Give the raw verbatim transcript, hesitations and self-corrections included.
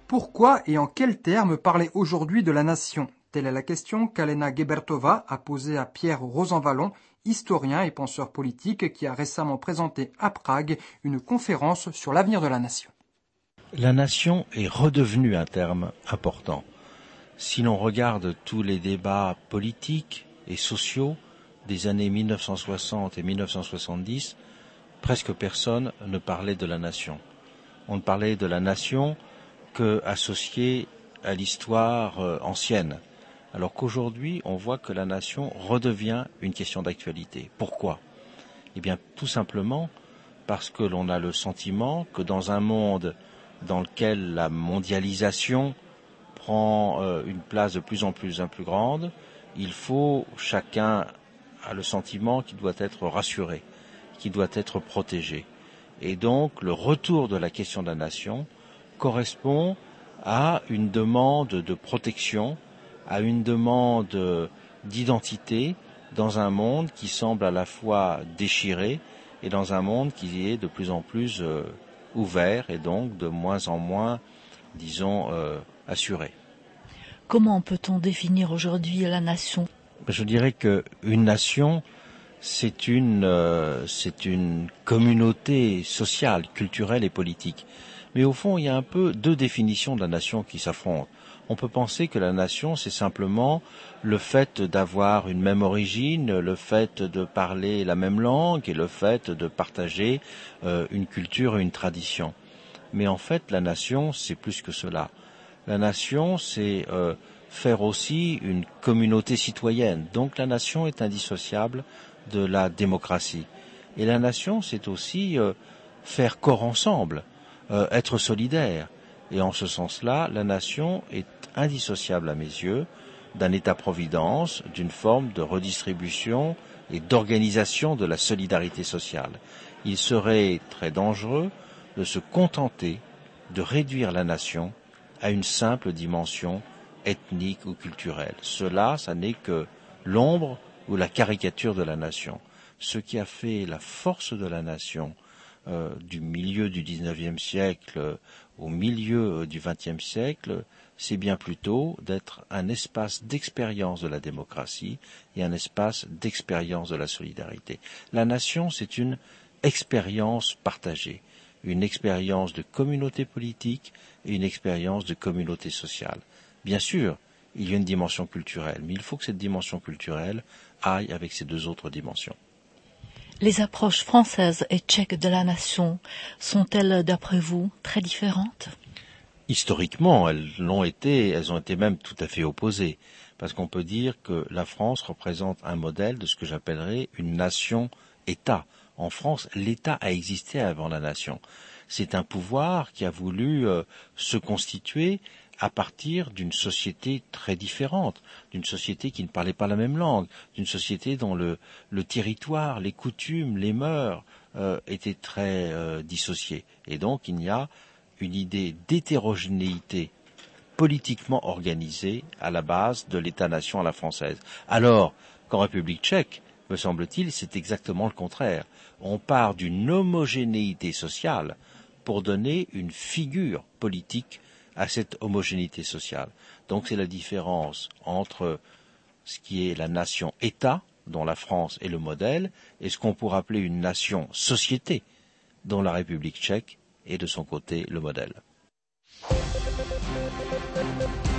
Pourquoi et en quels termes parler aujourd'hui de la nation? Telle est la question qu'Alena Gebertova a posée à Pierre Rosanvallon, historien et penseur politique qui a récemment présenté à Prague une conférence sur l'avenir de la nation. La nation est redevenue un terme important. Si l'on regarde tous les débats politiques et sociaux des années mille neuf cent soixante et mille neuf cent soixante-dix, presque personne ne parlait de la nation. On ne parlait de la nation qu'associée à l'histoire euh, ancienne, alors qu'aujourd'hui, on voit que la nation redevient une question d'actualité. Pourquoi? Eh bien, tout simplement parce que l'on a le sentiment que dans un monde dans lequel la mondialisation prend euh, une place de plus en plus, en plus grande, il faut, chacun a le sentiment qu'il doit être rassuré, qu'il doit être protégé. Et donc, le retour de la question de la nation correspond à une demande de protection, à une demande d'identité dans un monde qui semble à la fois déchiré et dans un monde qui est de plus en plus euh, ouvert et donc de moins en moins, disons, euh, assuré. Comment peut-on définir aujourd'hui la nation? Je dirais qu'une nation, c'est une, euh, c'est une communauté sociale, culturelle et politique. Mais au fond, il y a un peu deux définitions de la nation qui s'affrontent. On peut penser que la nation, c'est simplement le fait d'avoir une même origine, le fait de parler la même langue et le fait de partager euh, une culture et une tradition. Mais en fait, la nation, c'est plus que cela. La nation, c'est euh, faire aussi une communauté citoyenne. Donc la nation est indissociable de la démocratie. Et la nation, c'est aussi euh, faire corps ensemble, euh, être solidaire. Et en ce sens-là, la nation est indissociable à mes yeux d'un État-providence, d'une forme de redistribution et d'organisation de la solidarité sociale. Il serait très dangereux de se contenter de réduire la nation à une simple dimension ethnique ou culturelle. Cela, ça n'est que l'ombre ou la caricature de la nation. Ce qui a fait la force de la nation euh, du milieu du dix-neuvième siècle euh, au milieu euh, du vingtième siècle, c'est bien plutôt d'être un espace d'expérience de la démocratie et un espace d'expérience de la solidarité. La nation, c'est une expérience partagée, une expérience de communauté politique et une expérience de communauté sociale. Bien sûr, il y a une dimension culturelle, mais il faut que cette dimension culturelle aille avec ces deux autres dimensions. Les approches françaises et tchèques de la nation sont-elles, d'après vous, très différentes? Historiquement, elles l'ont été, elles ont été même tout à fait opposées, parce qu'on peut dire que la France représente un modèle de ce que j'appellerais une nation-État. En France, l'État a existé avant la nation. C'est un pouvoir qui a voulu euh, se constituer à partir d'une société très différente, d'une société qui ne parlait pas la même langue, d'une société dont le, le territoire, les coutumes, les mœurs euh, étaient très euh, dissociés. Et donc il y a une idée d'hétérogénéité politiquement organisée à la base de l'État-nation à la française. Alors qu'en République tchèque, me semble-t-il, c'est exactement le contraire. On part d'une homogénéité sociale pour donner une figure politique à cette homogénéité sociale. Donc c'est la différence entre ce qui est la nation-État, dont la France est le modèle, et ce qu'on pourrait appeler une nation-société, dont la République tchèque est de son côté le modèle.